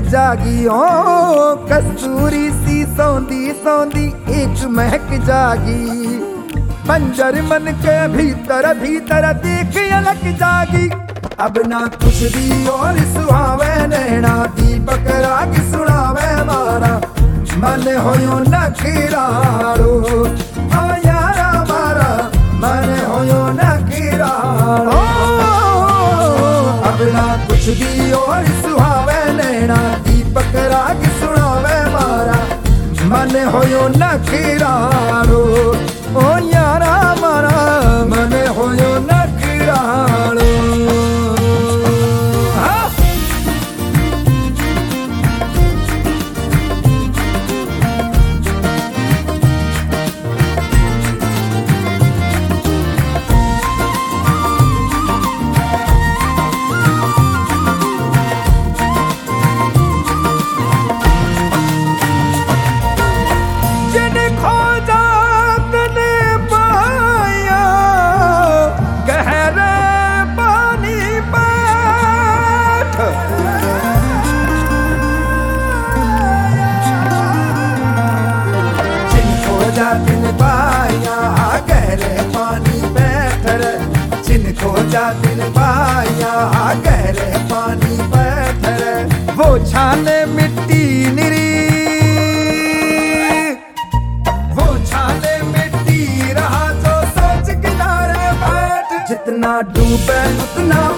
जागी ओ कस्तूरी सी सौंदी सौंदी एक महक जागी। बंजर मन के भीतर भीतर देख अलग जागी। अब ना कुछ दी और सुहावे नैना दीपक राग सुनावे मारा मन होयो नखीराड़ो। ओ यारा मारा मन होयो नखीराड़ो। अब ना कुछ दी और सुहावे नैना दीपक राग सुनावे मारा मन होयो नखीराड़ो। ओ यारा मारा मन होयो नखीराड़ो। दिन पाया गहरे पानी बैठर जिनको जा दिन पाया गहरे पानी बैठर। वो छाने मिट्टी निरी वो छाने मिट्टी रहा जो सोच किनारे बैठ। जितना डूबे उतना